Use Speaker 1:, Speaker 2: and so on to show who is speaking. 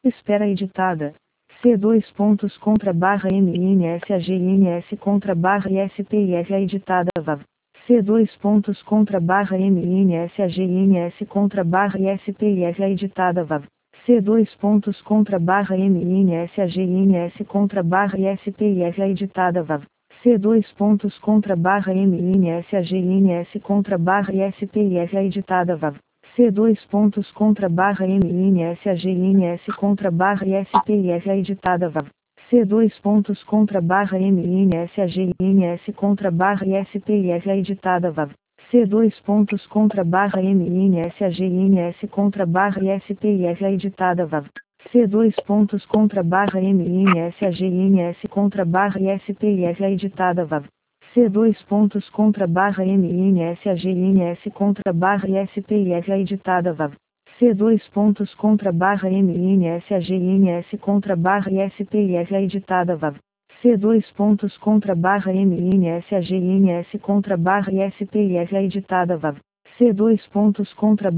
Speaker 1: Espera editada. C2 pontos contra barra MINSAGINS contra barra ISPIS editada VAV. C2 pontos contra barra MINSAGINS contra barra ISPIS editada VAV. C2 pontos contra barra MINSAGINS contra barra ISPIS editada VAV. C2 pontos contra barra MINSAGINS contra barra ISPIS editada VAV. C2 pontos contra barra MINSAGINS contra barra ISPIS editada VAV. C2 pontos contra barra MINSAGINS contra barra ISPIS editada VAV. C2 pontos contra barra MINSAGINS contra barra ISPIS editada VAV. C2 pontos contra barra MINSAGINS contra barra ISPIS editada VAV. C2 pontos contra barra MINSAGINS contra barra ISPIS editada VAV. C2 pontos contra barra MINSAGINS contra barra ISPIS editada VAV. C2 pontos contra barra MINSAGINS contra barra ISPIS editada VAV. C2 pontos contra